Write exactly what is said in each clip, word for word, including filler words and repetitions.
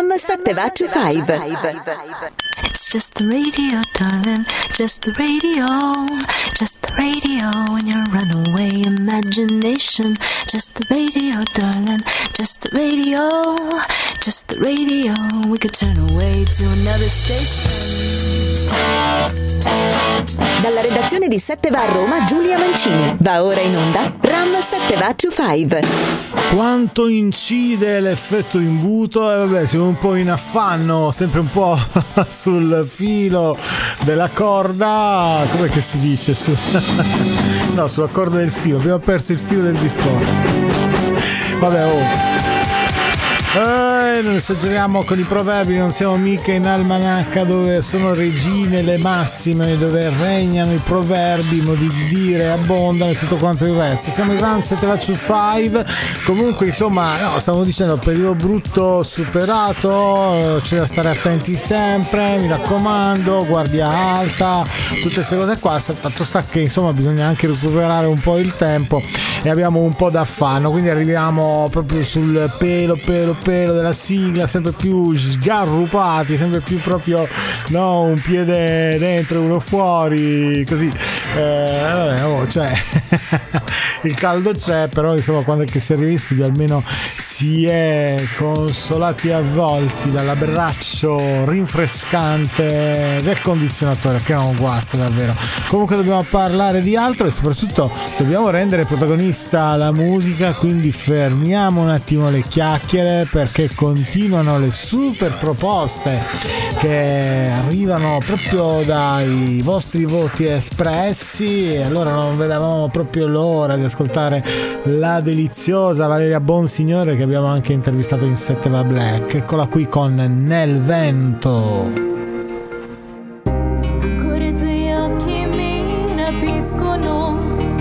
Ram settecentoventucinque. It's just the radio, darling, just the radio, just the radio in your runaway imagination. Just the radio, darling, just the radio, just the radio. We could turn away to another station. Dalla redazione di sette va a Roma, Giulia Mancini. Va ora in onda Ram settecentoventucinque. Quanto incide l'effetto imbuto? E eh, vabbè, siamo un po' in affanno, sempre un po' sul filo della corda. Com'è che si dice? Su... no, sulla corda del filo. Abbiamo perso il filo del discorso. Vabbè, oh. Eh, non esageriamo con i proverbi, non siamo mica in almanacca dove sono regine le massime, dove regnano i proverbi, i modi di dire abbondano e tutto quanto il resto. Siamo in Ram settecentoventucinque. Comunque, insomma, no, stavo dicendo, periodo brutto superato, c'è da stare attenti sempre, mi raccomando, guardia alta, tutte queste cose qua. Fatto sta che insomma bisogna anche recuperare un po' il tempo e abbiamo un po' d'affanno, quindi arriviamo proprio sul pelo pelo pelo della sigla, sempre più sgarrupati, sempre più proprio, no, un piede dentro e uno fuori, così, eh, vabbè, oh, cioè il caldo c'è, però insomma quando è che si arriva in studio almeno si è consolati e avvolti dall'abbraccio rinfrescante del condizionatore, che non guasta davvero. Comunque dobbiamo parlare di altro e soprattutto dobbiamo rendere protagonista la musica, quindi fermiamo un attimo le chiacchiere perché continuano le super proposte che arrivano proprio dai vostri voti espressi, e allora non vedevamo proprio l'ora di ascoltare la deliziosa Valeria Bonsignore, che abbiamo anche intervistato in sette va Black. Eccola qui con Nel vento. Ancora i tuoi occhi mi rapiscono,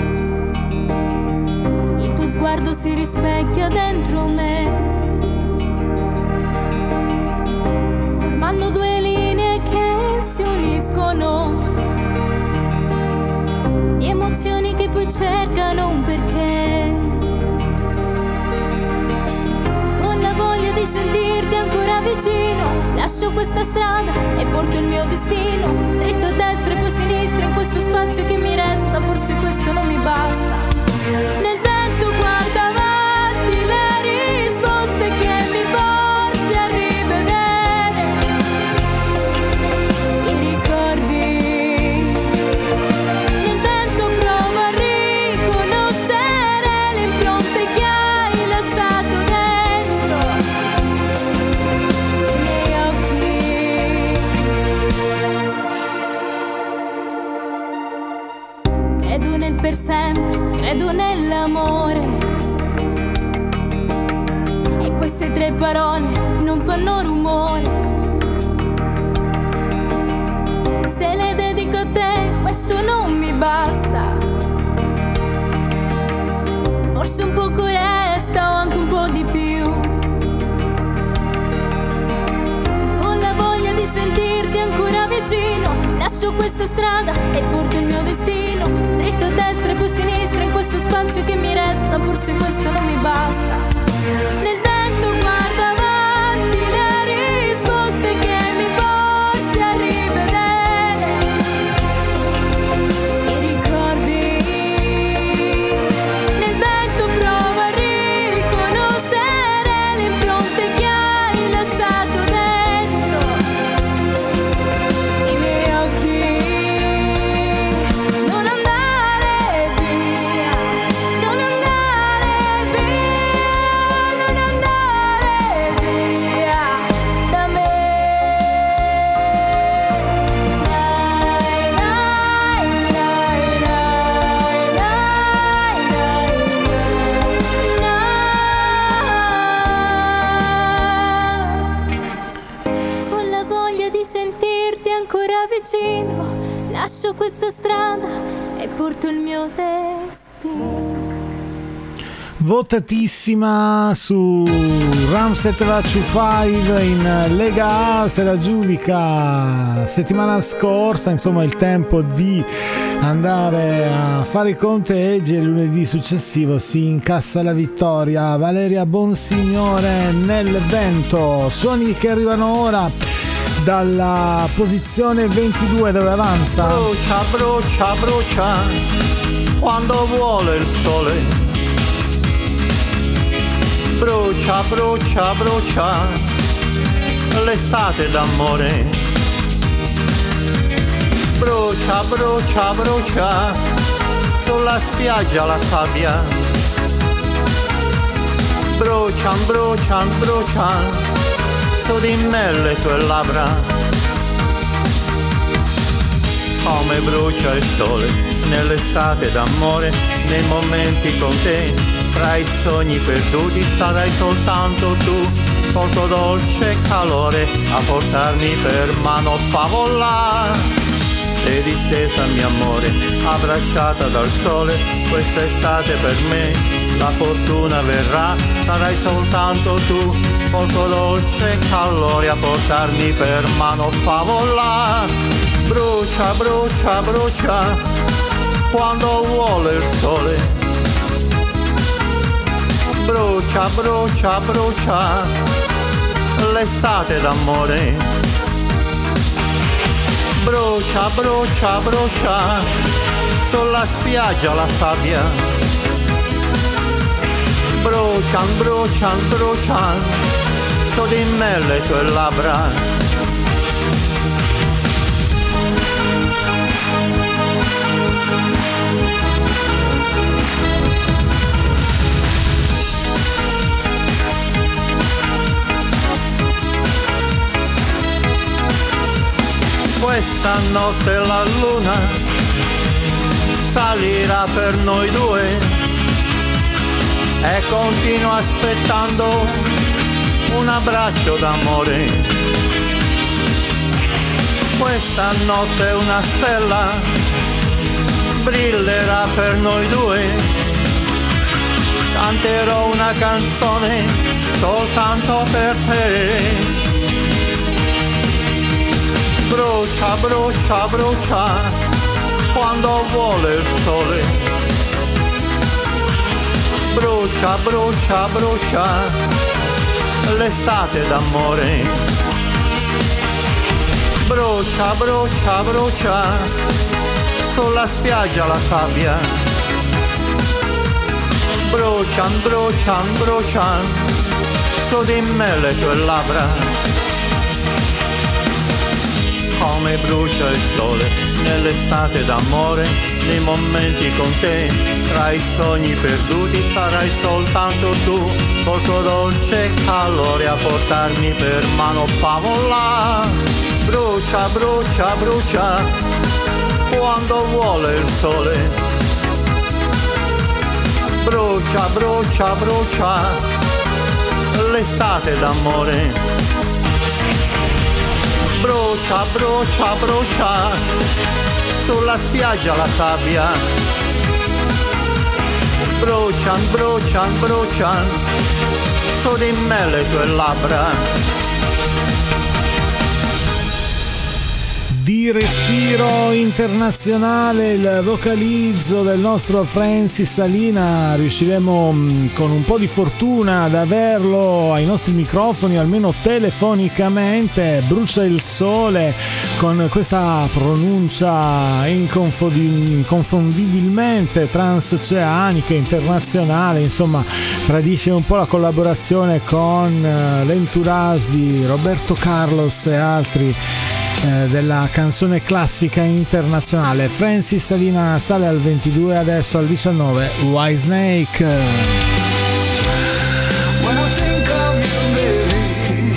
il tuo sguardo si rispecchia dentro me, formando due linee che si uniscono, di emozioni che poi cercano un perché, con la voglia di sentirti ancora vicino. Lascio questa strada e porto il mio destino, dritto a destra e poi a sinistra in questo spazio che mi resta, forse questo non mi basta. Nel vento guarda avanti le risposte che mi porti a rivedere, i ricordi. Nel vento provo a riconoscere le impronte che hai lasciato dentro i miei occhi. Credo nel per sempre, credo nell'amore, e queste tre parole non fanno rumore. Se le dedico a te, questo non mi basta, forse un poco resta o anche un po' di più, con la voglia di sentirti ancora vicino. Lascio questa strada e porto il mio destino, dritto a destra e poi a sinistra in questo spazio che mi resta, forse questo non mi basta. Nel vento guarda avanti le risposte che mi porti a rivedere, i ricordi. Nel vento provo a riconoscere le impronte che hai lasciato dentro i miei occhi. Non andare via, non andare via, non andare via da me. Dai, dai, dai, dai, dai, dai, dai. Con la voglia di sentirti ancora vicino, lascio questa strada e porto il mio destino. votatissima su Ram settanta cinque in Lega A, se la giudica settimana scorsa, insomma il tempo di andare a fare i conteggi e lunedì successivo si incassa la vittoria. Valeria Bonsignore nel vento, suoni che arrivano ora dalla posizione ventidue dove avanza. Brucia, brucia, brucia quando vuole il sole. Brucia, brucia, brucia l'estate d'amore. Brucia, brucia, brucia sulla spiaggia la sabbia. Brucian, brucian, brucian su di me le tue labbra. Come brucia il sole nell'estate d'amore, nei momenti con te. Tra i sogni perduti sarai soltanto tu, col tuo dolce calore a portarmi per mano favola. Sei distesa mio amore, abbracciata dal sole, questa estate per me la fortuna verrà. Sarai soltanto tu, col tuo dolce calore a portarmi per mano favola. Brucia, brucia, brucia quando vuole il sole. Brucia, brucia, brucia l'estate d'amore. Brucia, brucia, brucia sulla spiaggia la sabbia. Brucian, brucian, brucian su di me le tue labbra. Questa notte la luna salirà per noi due e continuo aspettando un abbraccio d'amore. Questa notte una stella brillerà per noi due, canterò una canzone soltanto per te. Brucia, brucia, brucia quando vuole il sole. Brucia, brucia, brucia l'estate d'amore. Brucia, brucia, brucia sulla spiaggia la sabbia. Brucian, brucian, brucian su di me le tue labbra. Come brucia il sole nell'estate d'amore, nei momenti con te, tra i sogni perduti sarai soltanto tu, col tuo dolce calore a portarmi per mano favola. Brucia, brucia, brucia quando vuole il sole. Brucia, brucia, brucia l'estate d'amore. Brucia, brucia, brucia sulla spiaggia la sabbia. Brucian, brucian, brucian su di me le tue labbra. Di respiro internazionale il vocalizzo del nostro Francis Salina. Riusciremo con un po' di fortuna ad averlo ai nostri microfoni, almeno telefonicamente. Brucia il sole con questa pronuncia inconfondibilmente transoceanica, internazionale, insomma tradisce un po' la collaborazione con l'entourage di Roberto Carlos e altri della canzone classica internazionale. Francis Salina sale al ventidue, adesso al diciannove Whitesnake. When I think of you, baby,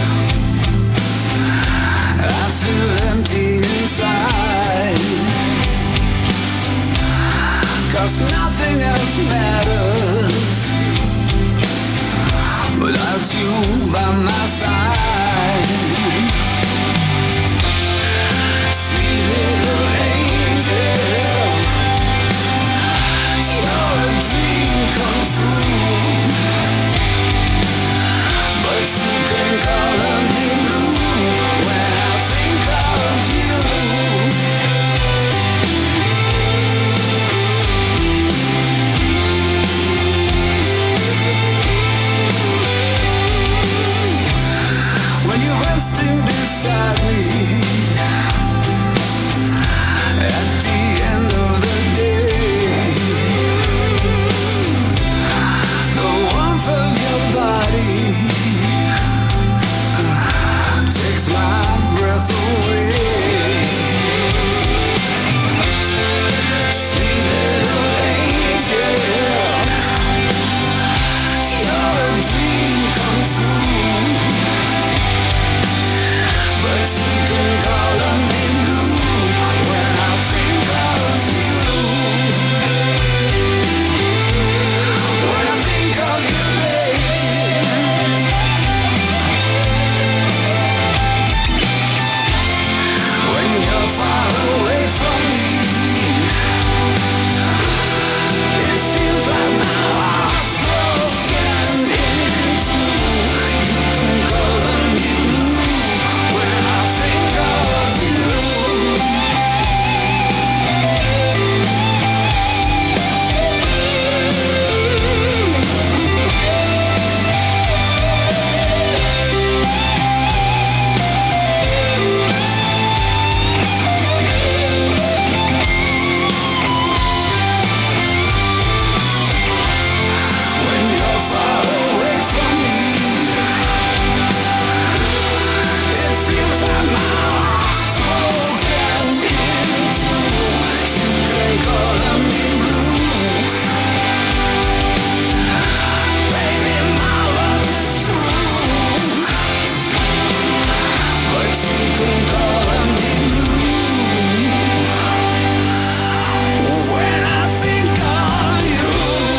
I feel empty inside, 'cause nothing else matters without you by my side. Little angel, you're a dream come true. beside me. At the end of the day, the warmth of your body takes my breath away. Sweet little angel, you're a dream come true, but you can call on me blue when I think of you. When I think of you, baby, when you're far away from me, it feels like my heart's broken in two. You can call on me blue when I think of you. When you're far away from me, it feels like my heart's broken in two. You can call on me blue, baby, my love is true, but you can call on me blue when I think of you.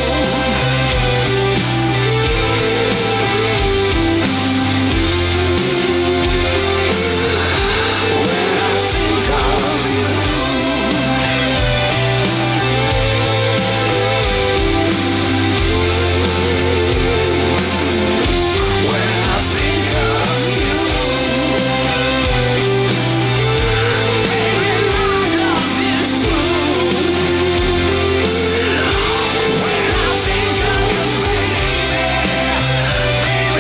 When I think of you. When I think of you. Baby, my love is true. When I think of you, baby,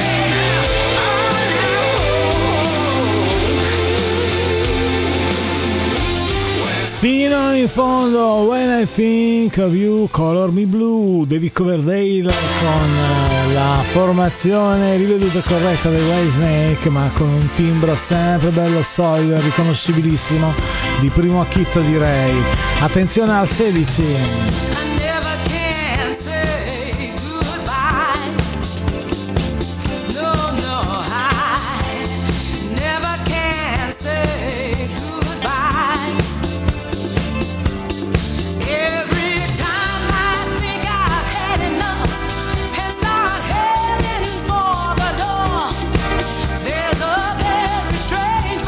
Fino in fondo, When I Think of You, Color Me Blue, David Coverdale con eh, la formazione riveduta e corretta dei Whitesnake, ma con un timbro sempre bello solido e riconoscibilissimo, di primo acchito direi. Attenzione al sedici. I never can say goodbye. No, no, I never can say goodbye. Every time I think I've had enough and start heading for the door, there's a very strange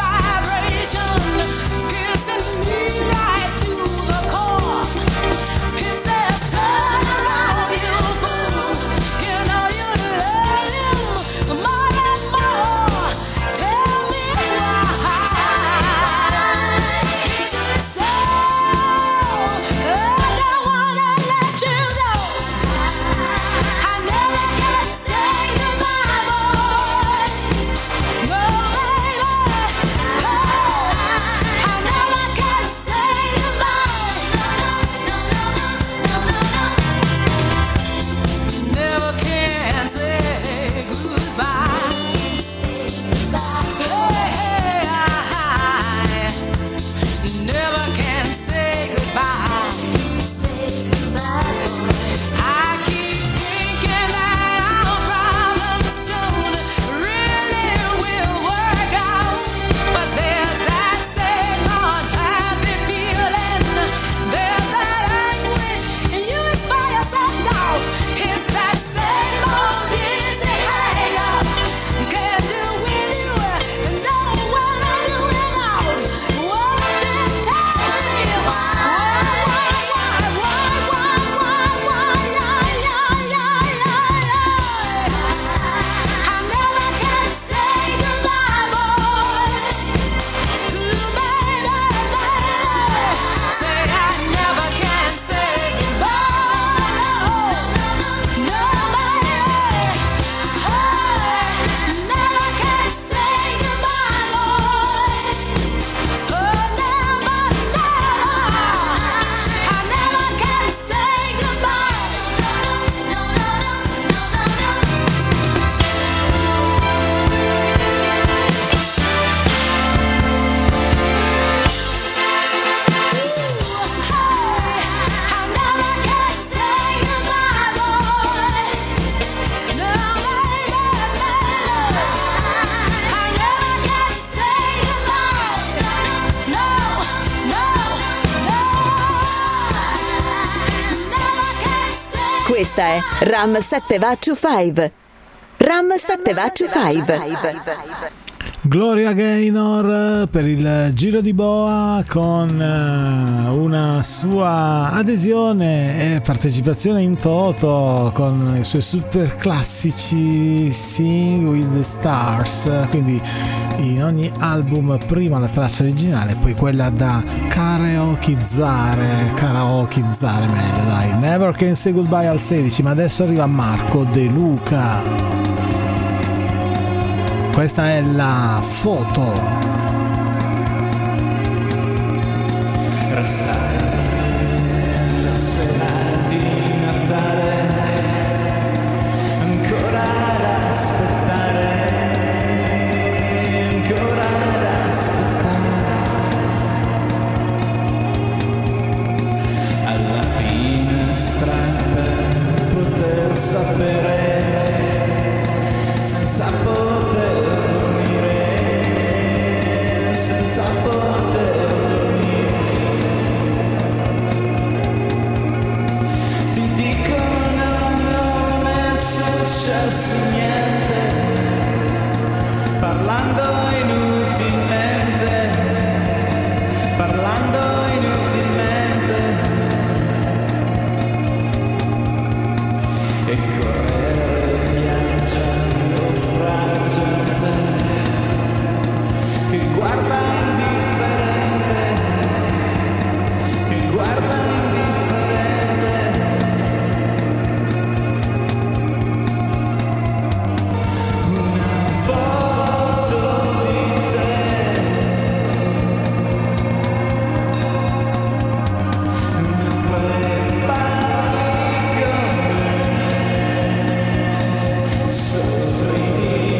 vibration piercing me right to the core. It's Questa è Ram sette va to five. Ram sette va to five. Gloria Gaynor per il Giro di Boa con una sua adesione e partecipazione in toto con i suoi super classici Sing with the Stars, quindi in ogni album prima la traccia originale, poi quella da karaokizzare, karaokizzare meglio dai. Never Can Say Goodbye al sedici, ma adesso arriva Marco De Luca. Questa è la foto. Restare la sera di Natale, ancora ad aspettare, ancora ad aspettare, alla finestra per poter sapere, senza poter parlando inutilmente, parlando inutilmente, e correre viaggiando fra gente che guarda indifferente, che guarda indifferente. Una foto di te, mentre parli con me, sorridi.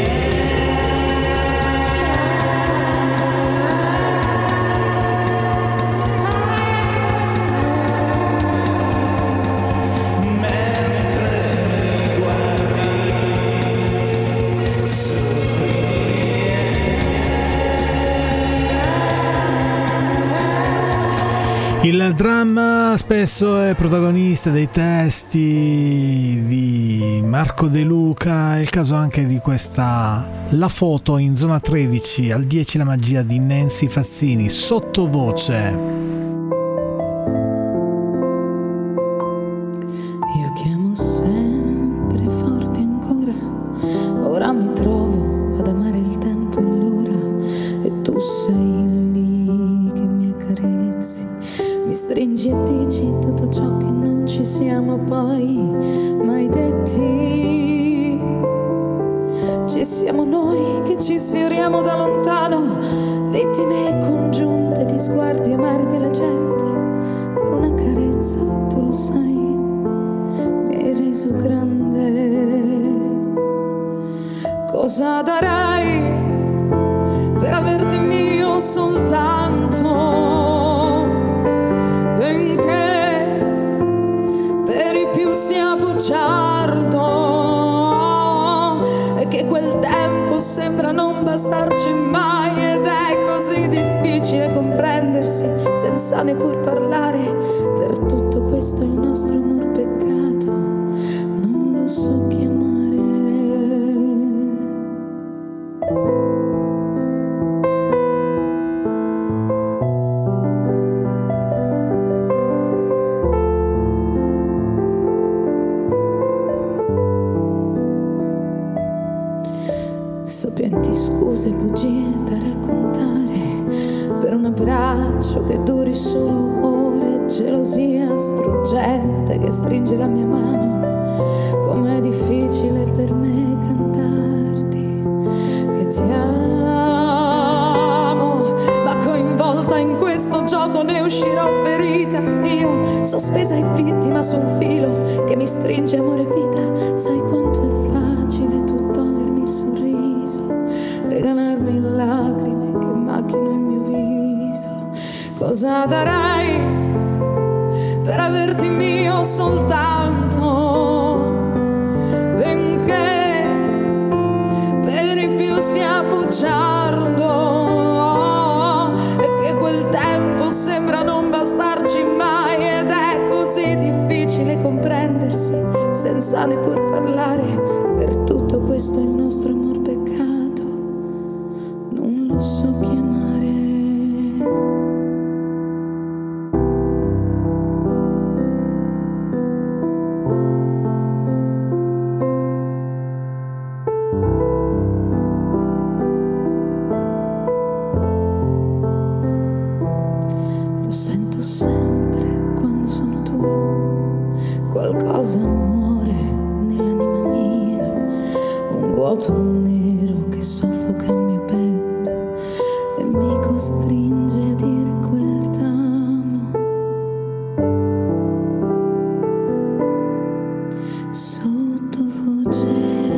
Il dramma spesso è protagonista dei testi di Marco De Luca, è il caso anche di questa La foto in zona tredici, al dieci la magia di Nancy Fazzini, sottovoce. Io chiamo sempre forte ancora, ora mi trovo ad amare il tempo e l'ora, e tu sei lì che mi accarezzi, mi stringi e dici tutto ciò che non ci siamo poi mai detti. Ci siamo noi che ci sfioriamo da lontano, vittime congiunte di sguardi amari della gente. Con una carezza, tu lo sai, mi hai reso grande. Cosa darai per averti mio soltanto, benché per i più sia bugiardo, e che quel tempo sembra non bastarci mai, ed è così difficile comprendersi senza neppur parlare. Per tutto questo il nostro amor peccato non lo so chiamare. Sapienti scuse e bugie da raccontare per un abbraccio che duri solo ore, gelosia struggente che stringe la mia mano. Com'è difficile per me cantarti che ti amo, ma coinvolta in questo gioco ne uscirò ferita. Io sospesa e vittima su un filo che mi stringe amore e vita. Sai quanto è facile tu togliermi il sorriso, regalarmi lacrime che macchino il mio viso. Cosa darai per averti mio soltanto, benché per i più sia bugiardo, e che quel tempo sembra non bastarci mai, ed è così difficile comprendersi sa neppur parlare. Per tutto questo il nostro amor peccato non lo so chiamare. Lo sento sempre quando sono tua, qualcosa muore nell'anima mia, un vuoto nero che soffoca il mio petto e mi costringe a dire quel t'amo. Sottovoce.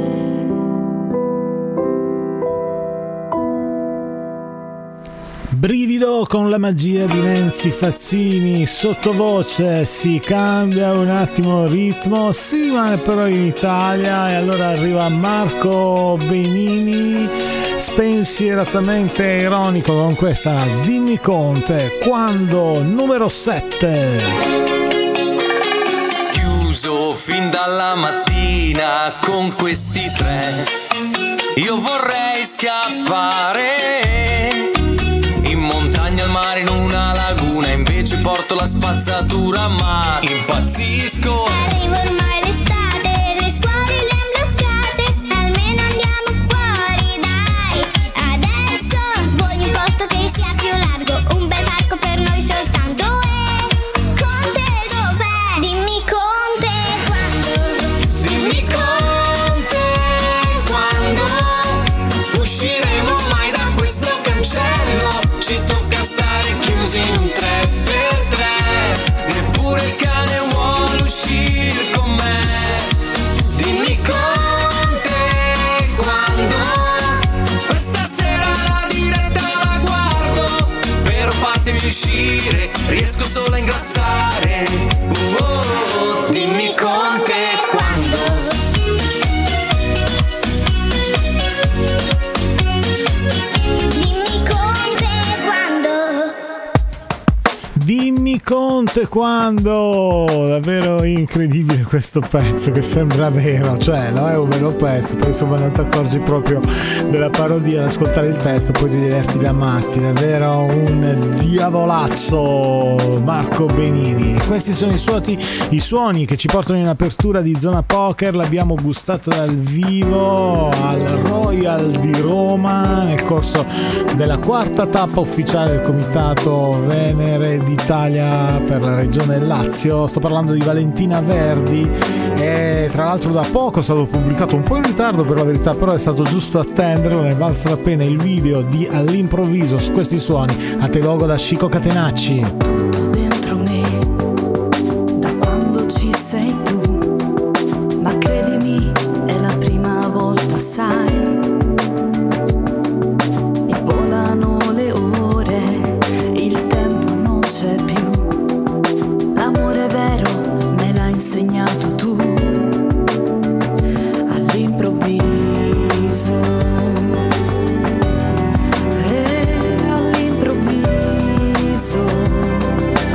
Brivido con la magia di Nancy Fazzini, sottovoce, si cambia un attimo il ritmo, sì, ma però in Italia. E allora arriva Marco Benini, spensieratamente ironico con questa Dimmi Conte, quando, numero sette. Chiuso fin dalla mattina con questi tre, io vorrei scappare in montagna, al mare, in una laguna, invece porto la spazzatura ma impazzisco. Arriva ormai l'estate, le scuole le han bloccate, almeno andiamo fuori dai. Adesso voglio un posto che sia più largo, un bel parco per noi soltanto. E Conte dov'è? Dimmi Conte quando. Dimmi Conte quando usciremo mai da questo cancello. Ci tocca stare chiusi in un tre per tre, neppure il cane vuole uscire con me. Dimmi Conte quando questa sera la diretta la guardo, però fatemi uscire, riesco solo a ingrassare. Uh, oh, dimmi Conte quando. Dimmi Conte quando, davvero incredibile questo pezzo che sembra vero, cioè no, è un vero pezzo, poi insomma non ti accorgi proprio della parodia ad ascoltare il testo, poi ti diverti da matti, davvero un diavolazzo Marco Benini. Questi sono i suoni, i suoni che ci portano in apertura di Zona Poker, l'abbiamo gustata dal vivo al Royal di Roma nel corso della quarta tappa ufficiale del Comitato Venere d'Italia per la regione Lazio. Sto parlando di Valentina Verdi e tra l'altro da poco è stato pubblicato, un po' in ritardo per la verità, però è stato giusto attenderlo, ne è valsa la pena il video di All'improvviso su questi suoni, a te logo da Chico Catenacci. Tutto dentro me, da quando ci sei tu, ma credimi è la prima volta, sai, e volano le ore, il tempo non c'è più, l'amore vero me l'ha insegnato tu, all'improvviso. E all'improvviso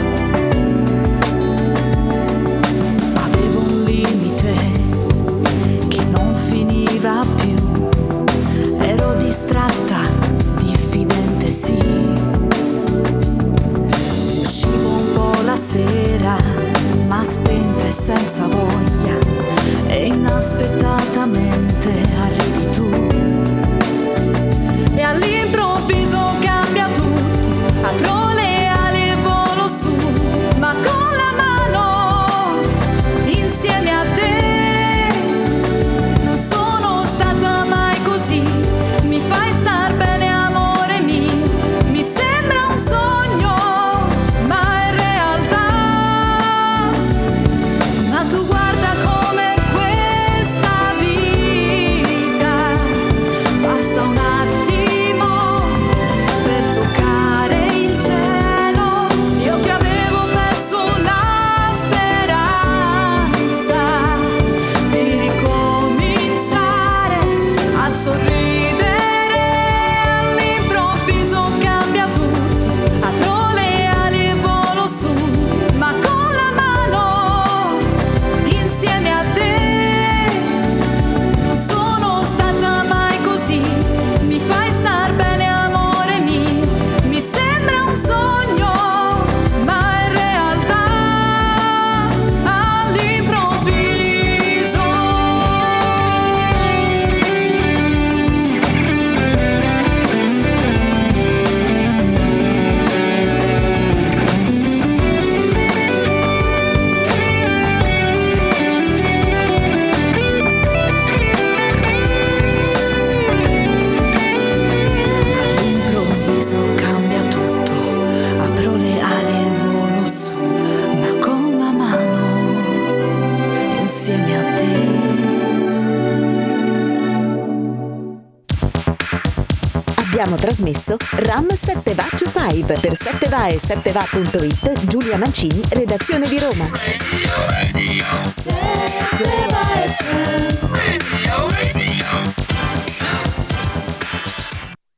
abbiamo trasmesso Ram sette Va to cinque. Per sette Va e sette Va punto it, Giulia Mancini, redazione di Roma. Radio, radio. sette Va F M. Radio